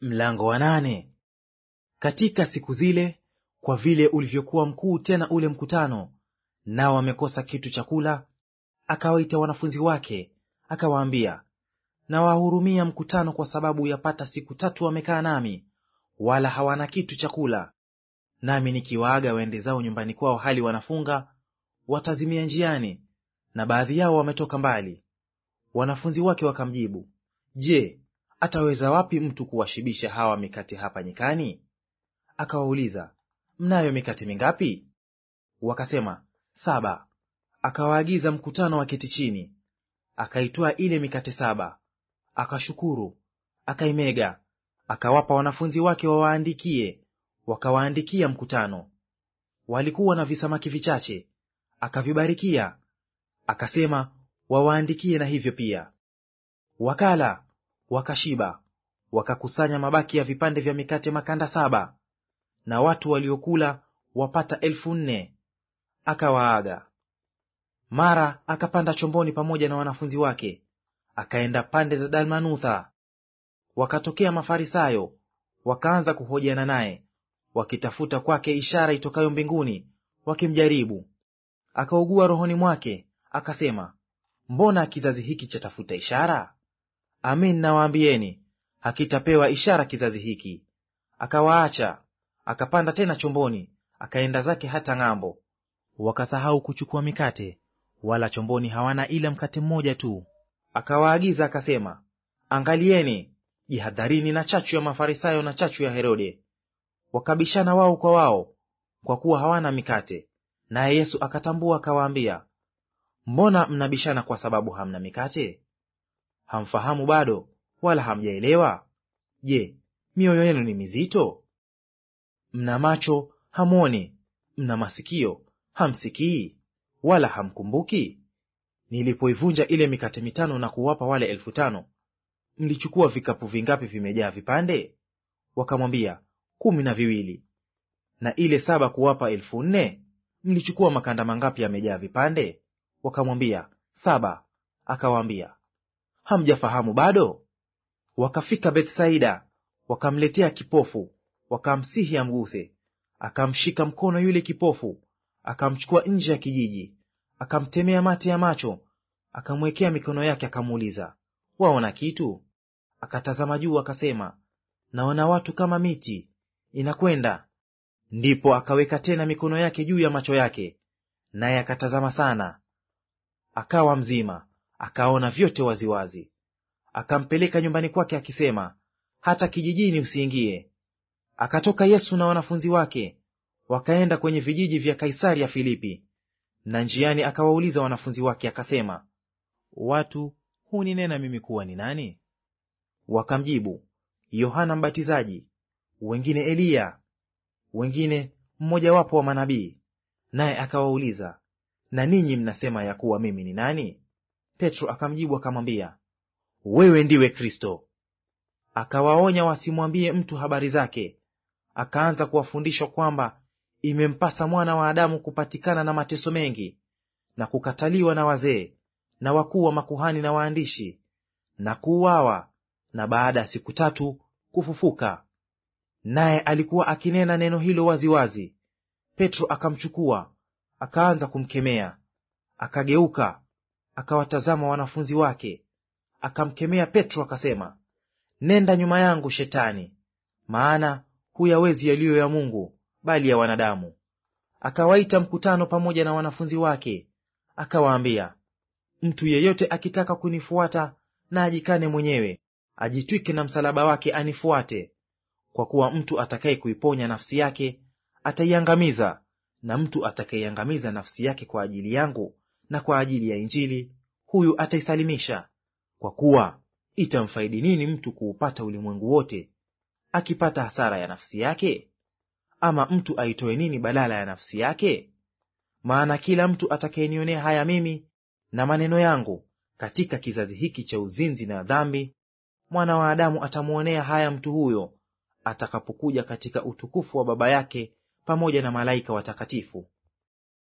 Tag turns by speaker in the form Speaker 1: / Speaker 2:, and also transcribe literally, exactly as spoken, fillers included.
Speaker 1: Mlango wa nane. Katika siku zile, kwa vile ulivyokuwa mkuu tena ule mkutano, nao wamekosa kitu cha kula, akawaita wanafunzi wake, akawaambia, nawahurumia mkutano, kwa sababu yapata siku tatu wamekaa nami, wala hawana kitu cha kula. Nami nikiwaaga waende zao nyumbani kwao hali wanafunga, watazimia njiani, na baadhi yao wametoka mbali. Wanafunzi wake wakamjibu, Je, ataweza wapi mtu kuwashibisha hawa mikate hapa nyikani? Akawauliza, mnayo mikate mingapi? Wakasema, saba. Akawaagiza mkutano waketi chini. Akaitwaa ile mikate saba, akashukuru, akaimega, akawapa wanafunzi wake wawaandikie, wakawaandikia mkutano. Walikuwa na visamaki vichache, akavibarikia, akasema wawaandikie na hivyo pia. Wakala, wakashiba, wakakusanya mabaki ya vipande vya mikate makanda saba, na watu waliokula wapata elfu nne. Akawaaga. Mara akapanda chomboni pamoja na wanafunzi wake, akaenda pande za Dalmanutha. Wakatokea Mafarisayo, wakaanza kuhojiana naye, wakitafuta kwake ishara itokayo mbinguni, wakimjaribu. Akaugua rohoni mwake, akasema, mbona kizazi hiki chatafuta ishara? Amin, nawaambieni, hakitapewa ishara kizazi hiki. Akawaacha, akapanda tena chomboni, akaenda zake hata ng'ambo. Wakasahau kuchukua mikate, wala chomboni hawana ila mkate mmoja tu. Akawaagiza akasema, angalieni, jihadharini na chachu ya Mafarisayo na chachu ya Herode. Wakabishana wao kwa wao, kwa kuwa hawana mikate. Naye Yesu akatambua, akawaambia, mbona mnabishana kwa sababu hamna mikate? Hamfahamu bado, wala hamjaelewa? Je, mioyo yenu ni mizito? Mna macho hamwoni, mna masikio hamsikii, wala hamkumbuki? Nilipoivunja ile mikate mitano na kuwapa wale elfu tano, mlichukua vikapu vingapi vimejaa vipande? Wakamwambia, kumi na viwili. Na ile saba kuwapa elfu nne, mlichukua makanda mangapi yamejaa vipande? Wakamwambia, saba. Akawaambia, hamjafahamu bado? Wakafika Bethsaida, wakamletea kipofu, wakamsihi amguse. Akamshika mkono yule kipofu, akamchukua nje ya kijiji, akamtemea mate ya macho, akamwekea mikono yake, akamuuliza, waona kitu? Akatazama juu, akasema, naona watu kama miti inakwenda. Ndipo akaweka tena mikono yake juu ya macho yake, naye akatazama sana, akawa mzima, akaona vyote waziwazi. Akampeleka nyumbani kwake, akisema, hata kijijini usiingie. Akatoka Yesu na wanafunzi wake, wakaenda kwenye vijiji vya Kaisaria Filipi. Na njiani akawauliza wanafunzi wake, akasema, watu huninena mimi kuwa ni nani? Wakamjibu, Yohana Mbatizaji, wengine Eliya, wengine mmojawapo wa manabii. Naye akawauliza, na ninyi mnasema ya kuwa mimi ni nani? Petro akamjibu akamwambia, wewe ndiwe Kristo. Akawaonya wasimwambie mtu habari zake. Akaanza kuwafundisha kwamba imempasa mwana wa Adamu kupatikana na mateso mengi, na kukataliwa na wazee na wakuu wa makuhani na waandishi, na kuuawa, na baada ya siku tatu kufufuka. Naye alikuwa akinena neno hilo waziwazi. Petro akamchukua, akaanza kumkemea. Akageuka, akawatazama wanafunzi wake, akamkemea Petro, akasema, nenda nyuma yangu Shetani, maana huyawezi yaliyo ya Mungu, bali ya wanadamu. Akawaita mkutano pamoja na wanafunzi wake, akawaambia, mtu yeyote akitaka kunifuata, na ajikane mwenyewe, ajitwike na msalaba wake, anifuate. Kwa kuwa mtu atakaye kuiponya nafsi yake ataiangamiza, na mtu atakayeiangamiza nafsi yake kwa ajili yangu na kwa ajili ya Injili, huyu ataisalimisha. Kwa kuwa itamfaidi nini mtu kuupata ulimwengu wote, akipata hasara ya nafsi yake? Ama mtu aitoe nini badala ya nafsi yake? Maana kila mtu atakayenionea haya mimi na maneno yangu katika kizazi hiki cha uzinzi na dhambi, Mwana wa Adamu atamwonea haya mtu huyo atakapokuja katika utukufu wa Baba yake pamoja na malaika watakatifu.